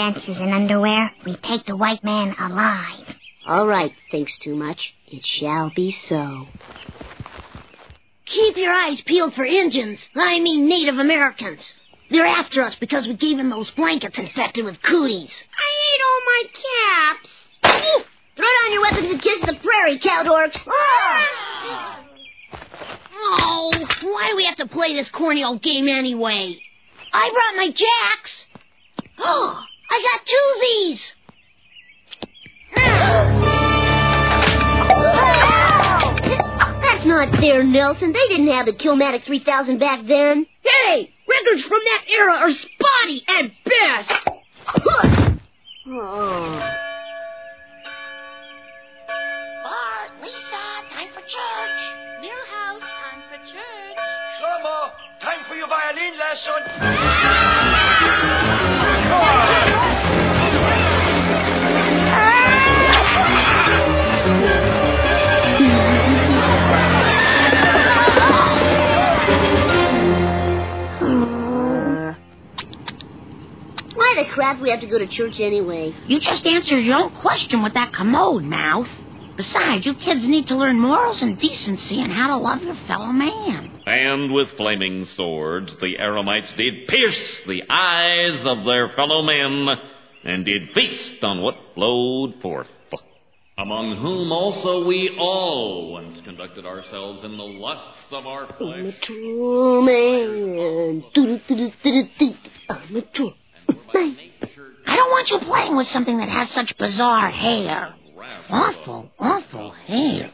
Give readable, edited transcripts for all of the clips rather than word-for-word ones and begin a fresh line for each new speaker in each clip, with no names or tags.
dances in underwear, we take the white man alive.
All right, thinks too much. It shall be so. Keep your eyes peeled for Indians. I mean Native Americans. They're after us because we gave them those blankets infected with cooties.
I ate all my caps.
Ooh, throw down your weapons and kiss the prairie, cowdorks. Oh, why do we have to play this corny old game anyway? I brought my jacks. Oh, I got twosies. That's not fair, Nelson. They didn't have the Killmatic 3000 back then.
Hey, records from that era are spotty at best.
Bart, Lisa, time for church. Milhouse, time for church.
Slumber, time for your violin lesson.
Why the crap we have to go to church anyway?
You just answered your own question with that commode, Mouth. Besides, you kids need to learn morals and decency and how to love your fellow man.
And with flaming swords, the Aramites did pierce the eyes of their fellow men, and did feast on what flowed forth. Among whom also we all once conducted ourselves in the lusts of our flesh.
I'm a true man. I'm a true man.
I don't want you playing with something that has such bizarre hair. Awful, awful hair.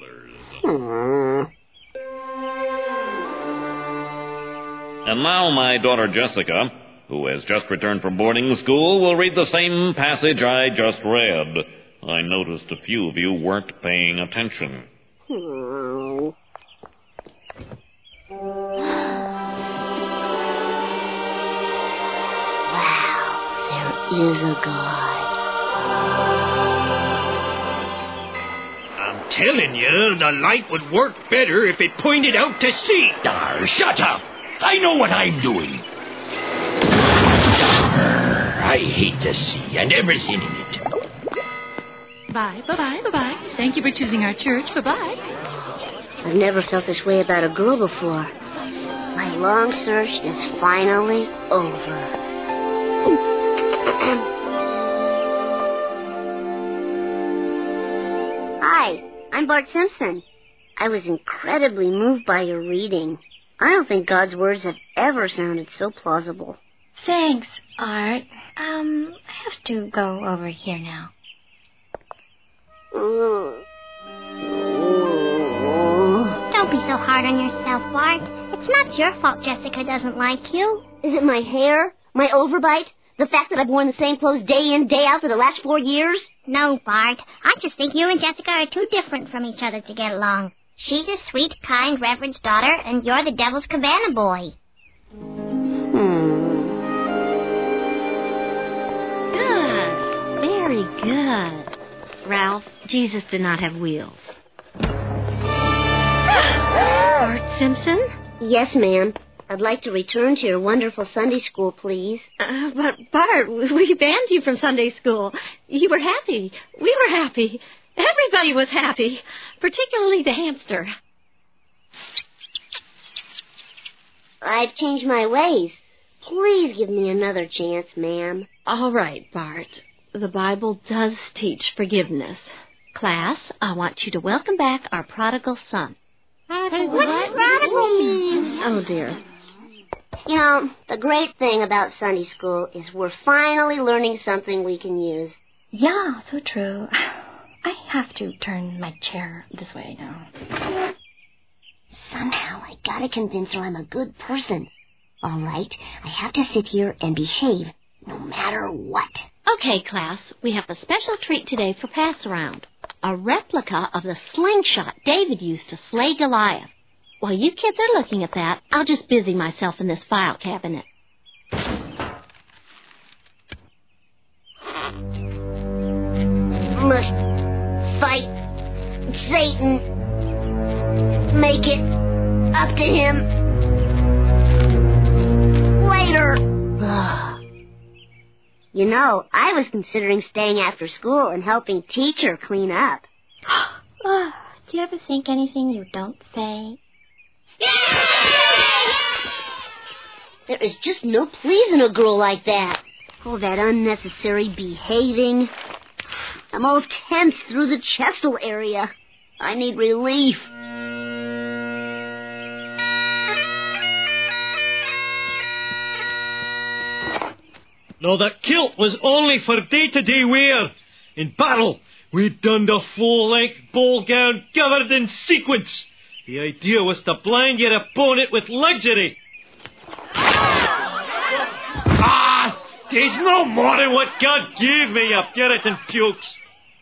And now my daughter Jessica, who has just returned from boarding school, will read the same passage I just read. I noticed a few of you weren't paying attention.
Wow, there is a God.
I'm telling you, the light would work better if it pointed out to sea.
Dar, shut up. I know what I'm doing. Dar, I hate the sea and everything in it.
Bye, bye-bye, bye-bye. Thank you for choosing our church. Bye-bye.
I've never felt this way about a girl before. My long search is finally over. Hi, I'm Bart Simpson. I was incredibly moved by your reading. I don't think God's words have ever sounded so plausible.
Thanks, Art. I have to go over here now.
Don't be so hard on yourself, Bart. It's not your fault Jessica doesn't like you.
Is it my hair? My overbite? The fact that I've worn the same clothes day in, day out for the last 4 years?
No, Bart. I just think you and Jessica are too different from each other to get along. She's a sweet, kind Reverend's daughter, and you're the Devil's Cabana boy.
Good. Very good. Ralph, Jesus did not have wheels. Bart Simpson?
Yes, ma'am. I'd like to return to your wonderful Sunday school, please.
But, Bart, we banned you from Sunday school. You were happy. We were happy. Everybody was happy, particularly the hamster.
I've changed my ways. Please give me another chance, ma'am.
All right, Bart. The Bible does teach forgiveness. Class, I want you to welcome back our prodigal son.
What does prodigal mean?
Oh, dear.
You know, the great thing about Sunday school is we're finally learning something we can use.
Yeah, so true. I have to turn my chair this way now.
Somehow I gotta convince her I'm a good person. All right, I have to sit here and behave no matter what.
Okay, class, we have a special treat today for pass-around. A replica of the slingshot David used to slay Goliath. While you kids are looking at that, I'll just busy myself in this file cabinet.
Must fight Satan. Make it up to him later. You know, I was considering staying after school and helping teacher clean up.
Oh, do you ever think anything you don't say?
There is just no pleasing a girl like that. Oh, that unnecessary behaving. I'm all tense through the chestal area. I need relief.
No, that kilt was only for day-to-day wear. In battle, we'd donned a full-length ball gown covered in sequins. The idea was to blind your opponent with luxury. There's no more than what God gave me, you Puritan pukes.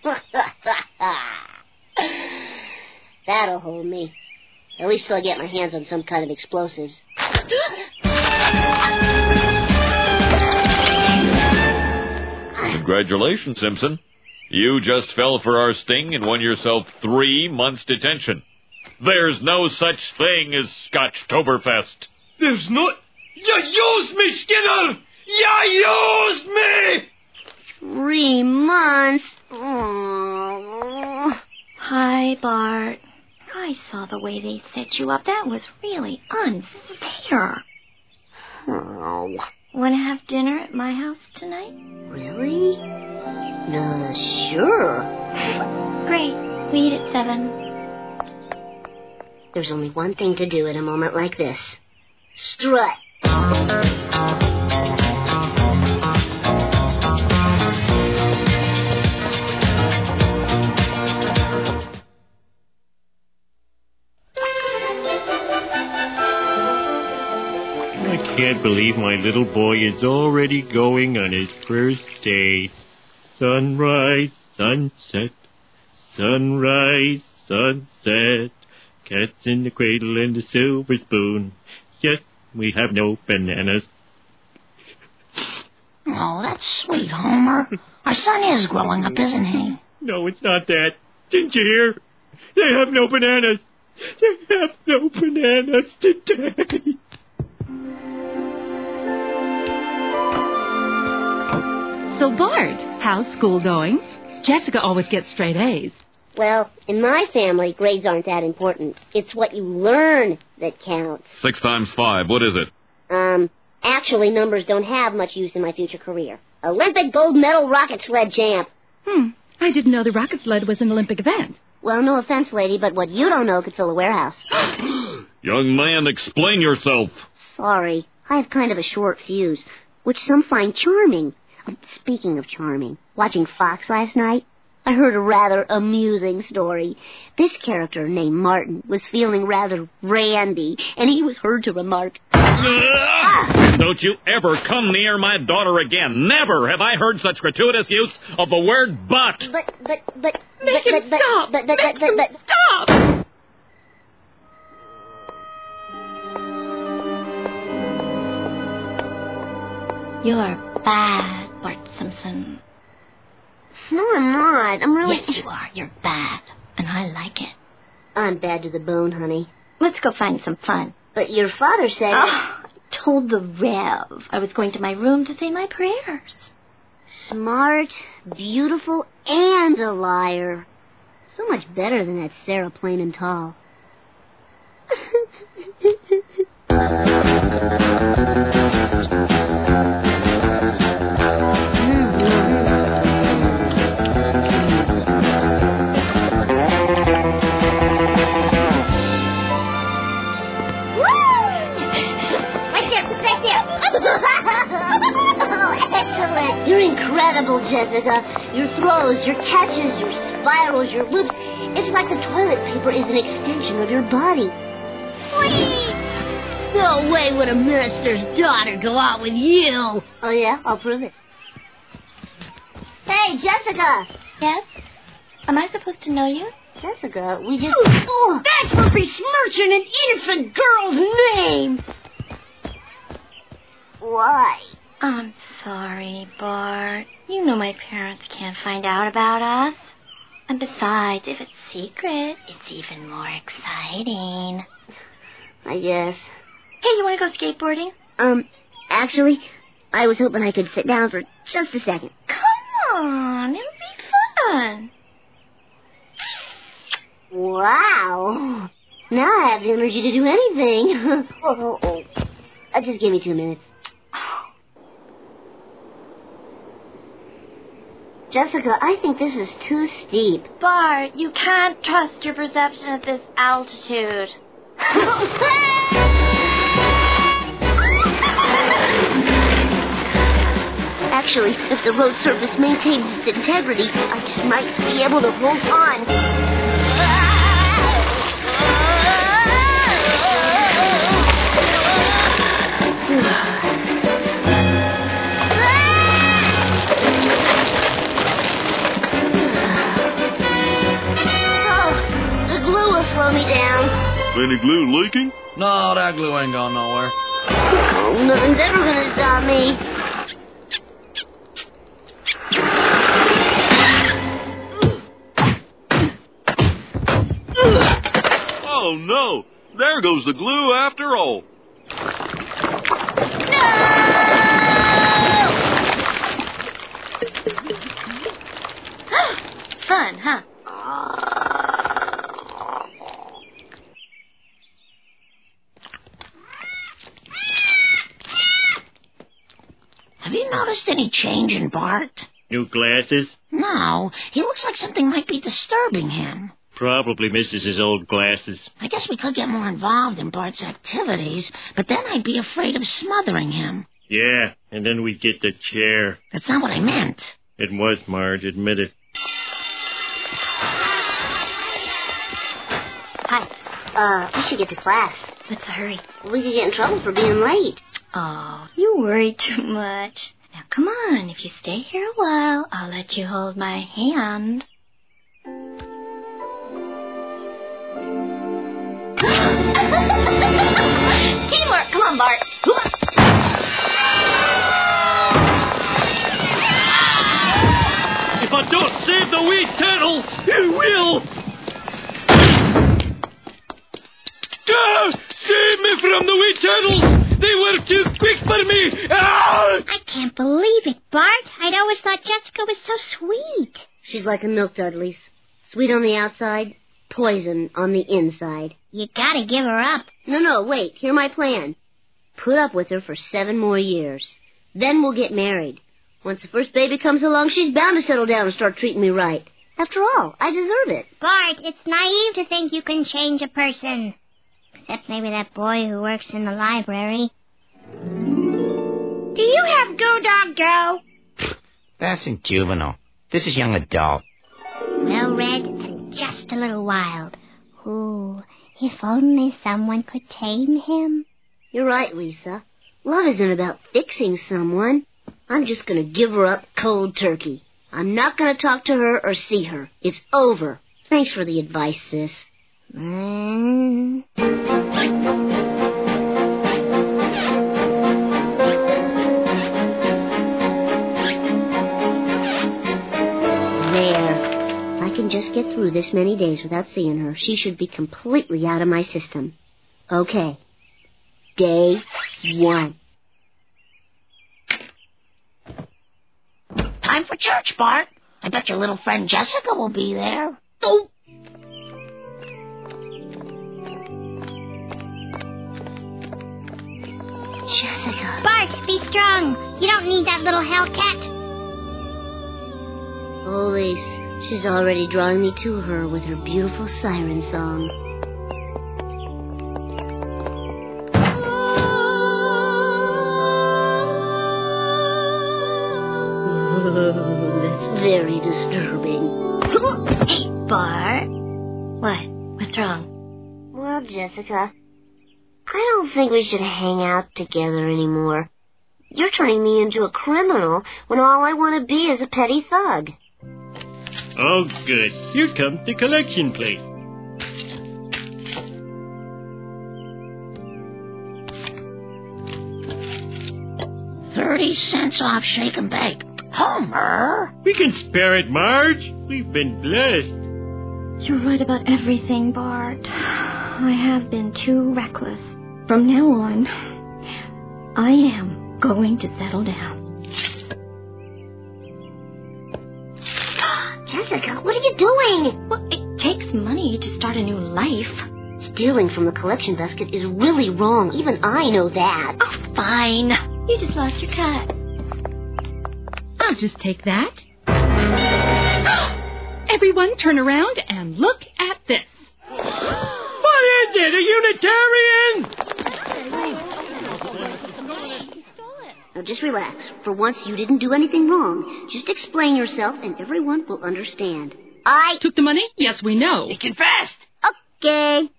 That'll hold me. At least I'll get my hands on some kind of explosives.
Congratulations, Simpson. You just fell for our sting and won yourself 3 months' detention. There's no such thing as Scotchtoberfest.
There's not... You used me, Skinner! You used me!
3 months? Oh.
Hi, Bart. I saw the way they set you up. That was really unfair.
Oh.
Want to have dinner at my house tonight?
Really? Sure.
Great. We eat at 7.
There's only one thing to do at a moment like this. Strut.
I can't believe my little boy is already going on his first day. Sunrise, sunset, sunrise, sunset. Cats in the cradle and the silver spoon. Yes, we have no bananas.
Oh, that's sweet, Homer. Our son is growing up, isn't he?
No, it's not that. Didn't you hear? They have no bananas. They have no bananas today.
So, Bart, how's school going? Jessica always gets straight A's.
Well, in my family, grades aren't that important. It's what you learn that counts.
6 times 5, what is it?
Actually, numbers don't have much use in my future career. Olympic gold medal rocket sled champ.
I didn't know the rocket sled was an Olympic event.
Well, no offense, lady, but what you don't know could fill a warehouse.
Young man, explain yourself.
Sorry, I have kind of a short fuse, which some find charming. Speaking of charming, watching Fox last night, I heard a rather amusing story. This character named Martin was feeling rather randy, and he was heard to remark,
Don't you ever come near my daughter again. Never have I heard such gratuitous use of the word but.
Stop!
You're bad, Bart Simpson.
No, I'm not. I'm really...
Yes, you are. You're bad. And I like it.
I'm bad to the bone, honey.
Let's go find some fun.
But your father said...
I told the Rev I was going to my room to say my prayers.
Smart, beautiful, and a liar. So much better than that Sarah Plain and Tall. Excellent! You're incredible, Jessica. Your throws, your catches, your spirals, your loops. It's like the toilet paper is an extension of your body. Whee! No way would a minister's daughter go out with you. Oh, yeah? I'll prove it. Hey, Jessica!
Yes? Am I supposed to know you?
Jessica, we just... Oh,
That's for besmirching an innocent girl's name!
why?
I'm sorry, Bart. You know my parents can't find out about us. And besides, if it's secret, it's even more exciting.
I guess.
Hey, you want to go skateboarding?
Actually, I was hoping I could sit down for just a second.
Come on, it'll be fun.
Wow. Now I have the energy to do anything. Just give me 2 minutes. Jessica, I think this is too steep.
Bart, you can't trust your perception at this altitude.
Actually, if the road surface maintains its integrity, I just might be able to hold on. The glue will slow me down.
Any glue leaking?
No, that glue ain't going nowhere.
Oh, nothing's ever gonna stop me.
Oh, no. There goes the glue after all.
Fun, huh?
Have you noticed any change in Bart?
New glasses?
No, he looks like something might be disturbing him.
Probably misses his old glasses.
I guess we could get more involved in Bart's activities, but then I'd be afraid of smothering him.
Yeah, and then we'd get the chair.
That's not what I meant.
It was, Marge, admit it.
Hi. We should get to class.
Let's hurry.
We could get in trouble for being late.
Oh, you worry too much. Now, come on. If you stay here a while, I'll let you hold my hand. Teamwork! Come on, Bart.
If I don't save the wee turtle, you will! Save me from the wee turtles! They were too quick for me! Ah!
I can't believe it, Bart. I'd always thought Jessica was so sweet.
She's like a milk Dudley's. Sweet on the outside, poison on the inside.
You gotta give her up.
No, wait. Hear my plan. Put up with her for 7 more years. Then we'll get married. Once the first baby comes along, she's bound to settle down and start treating me right. After all, I deserve it.
Bart, it's naive to think you can change a person. Except maybe that boy who works in the library.
Do you have Go Dog Go?
That's in juvenile. This is young adult.
Well read and just a little wild. Ooh, if only someone could tame him.
You're right, Lisa. Love isn't about fixing someone. I'm just going to give her up cold turkey. I'm not going to talk to her or see her. It's over. Thanks for the advice, sis. There. I can just get through this many days without seeing her. She should be completely out of my system. Okay. Day 1.
Time for church, Bart. I bet your little friend Jessica will be there.
Oh! Jessica.
Bart, be strong. You don't need that little hellcat.
Oh, Lise, she's already drawing me to her with her beautiful siren song. Oh, that's very disturbing.
Hey, Bart. What? What's wrong?
Well, Jessica, I don't think we should hang out together anymore. You're turning me into a criminal when all I want to be is a petty thug.
Oh, good. Here comes the collection plate.
$0.30 off shake and bake. Homer!
We can spare it, Marge. We've been blessed.
You're right about everything, Bart. I have been too reckless. From now on, I am going to settle down.
Jessica, what are you doing?
Well, it takes money to start a new life.
Stealing from the collection basket is really wrong. Even I know that.
Oh, fine. You just lost your cut.
I'll just take that. Everyone turn around and look at this.
What is it, a Unitarian?
Now just relax. For once, you didn't do anything wrong. Just explain yourself and everyone will understand. I
Took the money? Yes, we know.
He confessed.
Okay.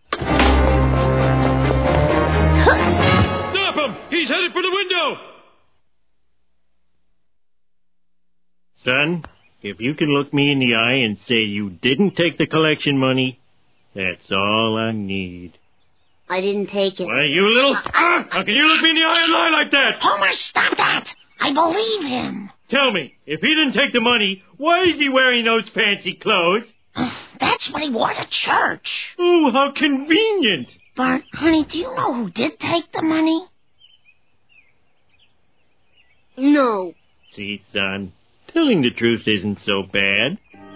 Stop him! He's headed for the window! Son, if you can look me in the eye and say you didn't take the collection money, that's all I need.
I didn't take it.
Why, you little... How can you look me in the eye and lie like that?
Homer, stop that! I believe him.
Tell me, if he didn't take the money, why is he wearing those fancy clothes?
That's what he wore to church.
Oh, how convenient.
Bart, honey, do you know who did take the money?
No.
See, son, telling the truth isn't so bad.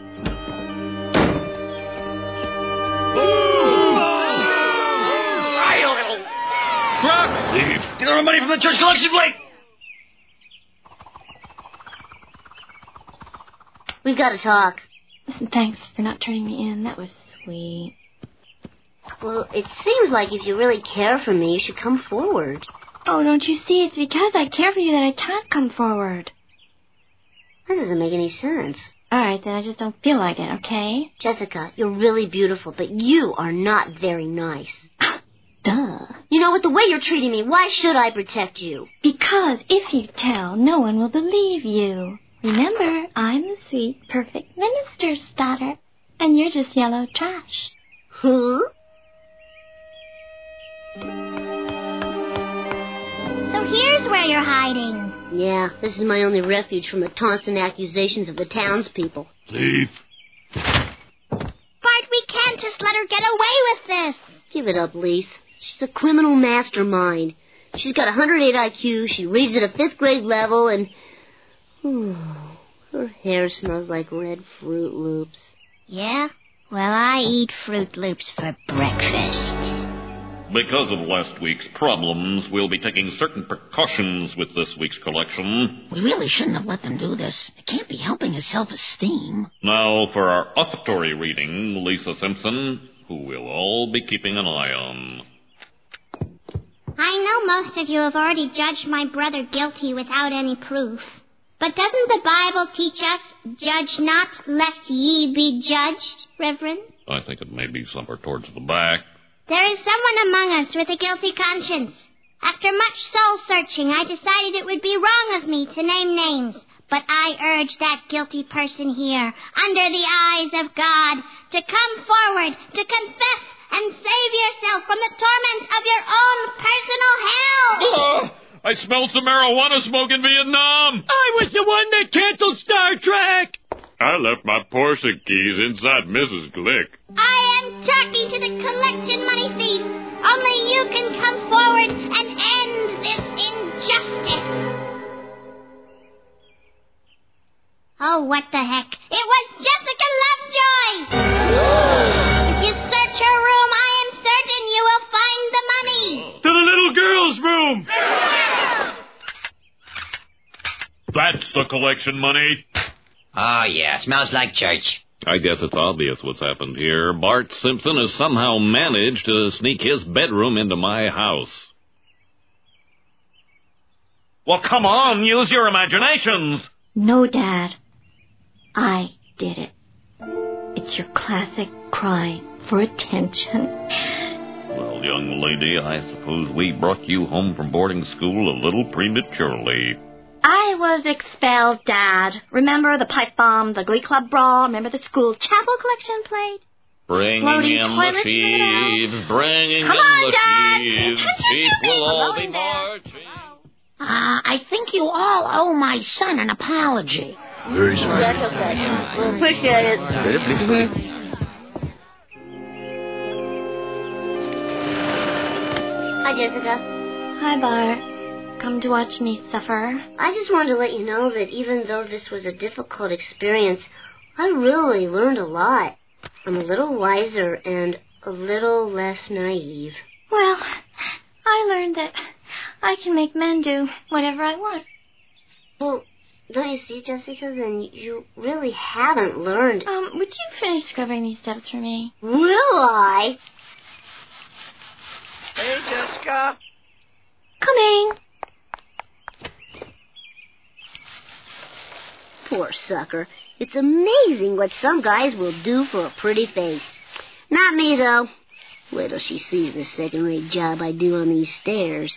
Thief! Get our money from the church collection plate!
We've got to talk.
Listen, thanks for not turning me in. That was sweet.
Well, it seems like if you really care for me, you should come forward.
Oh, don't you see? It's because I care for you that I can't come forward.
That doesn't make any sense.
All right, then I just don't feel like it, okay?
Jessica, you're really beautiful, but you are not very nice.
Duh.
You know, with the way you're treating me, why should I protect you?
Because if you tell, no one will believe you. Remember, I'm the sweet, perfect minister's daughter, and you're just yellow trash.
Who?
So here's where you're hiding.
Yeah, this is my only refuge from the taunts and accusations of the townspeople.
Thief!
Bart, we can't just let her get away with this.
Give it up, Lise. She's a criminal mastermind. She's got 108 IQ, she reads at a 5th grade level, and... her hair smells like red Fruit Loops.
Yeah? Well, I eat Fruit Loops for breakfast.
Because of last week's problems, we'll be taking certain precautions with this week's collection.
We really shouldn't have let them do this. It can't be helping his self-esteem.
Now for our offertory reading, Lisa Simpson, who we'll all be keeping an eye on.
I know most of you have already judged my brother guilty without any proof. But doesn't the Bible teach us, judge not, lest ye be judged, Reverend?
I think it may be somewhere towards the back.
There is someone among us with a guilty conscience. After much soul-searching, I decided it would be wrong of me to name names. But I urge that guilty person here, under the eyes of God, to come forward, to confess, and save yourself from the torment of your own personal hell.
Oh, I smelled some marijuana smoke in Vietnam.
I was the one that canceled Star Trek.
I left my Porsche keys inside Mrs. Glick.
I am talking to the collection money thief. Only you can come forward and end this injustice. Oh, what the heck? It was Jessica Lovejoy! If you search her room, I am certain you will find the money.
To the little girl's room.
That's the collection money.
Oh, yeah. Smells like church.
I guess it's obvious what's happened here. Bart Simpson has somehow managed to sneak his bedroom into my house. Well, come on, use your imaginations.
No, Dad. I did it. It's your classic cry for attention.
Well, young lady, I suppose we brought you home from boarding school a little prematurely.
I was expelled, Dad. Remember the pipe bomb, the Glee Club brawl? Remember the school chapel collection plate?
Bringing
Floating
in the
toilets
sheaves, bringing
Come
in
on,
the
Dad.
sheaves. People all be marching.
I think you all owe my son an apology.
That's okay. We'll appreciate it. Hi, Jessica.
Hi, Bart. come to watch me suffer?
I just wanted to let you know that even though this was a difficult experience, I really learned a lot. I'm a little wiser and a little less naive.
Well, I learned that I can make men do whatever I want.
Well, don't you see, Jessica? Then you really haven't learned.
Would you finish scrubbing these steps for me?
Will I?
Hey, Jessica.
Coming.
Poor sucker. It's amazing what some guys will do for a pretty face. Not me, though. Wait till she sees the second-rate job I do on these stairs.